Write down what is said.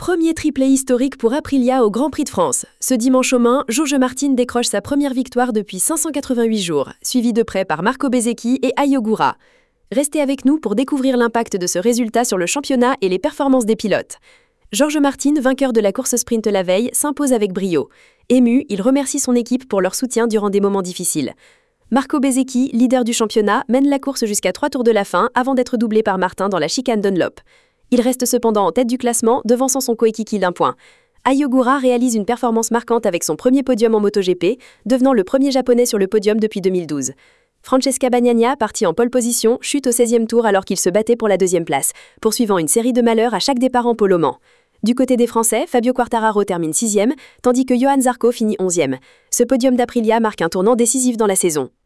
Premier triplé historique pour Aprilia au Grand Prix de France. Ce dimanche au Mans, Jorge Martin décroche sa première victoire depuis 588 jours, suivi de près par Marco Bezzecchi et Ai Ogura. Restez avec nous pour découvrir l'impact de ce résultat sur le championnat et les performances des pilotes. Jorge Martin, vainqueur de la course sprint la veille, s'impose avec brio. Ému, il remercie son équipe pour leur soutien durant des moments difficiles. Marco Bezzecchi, leader du championnat, mène la course jusqu'à 3 tours de la fin avant d'être doublé par Martin dans la chicane Dunlop. Il reste cependant en tête du classement, devançant son coéquipier d'un point. Ai Ogura réalise une performance marquante avec son premier podium en MotoGP, devenant le premier japonais sur le podium depuis 2012. Francesca Bagnaia, partie en pole position, chute au 16e tour alors qu'il se battait pour la deuxième place, poursuivant une série de malheurs à chaque départ en pole au Mans. Du côté des Français, Fabio Quartararo termine 6e, tandis que Johann Zarco finit 11e. Ce podium d'Aprilia marque un tournant décisif dans la saison.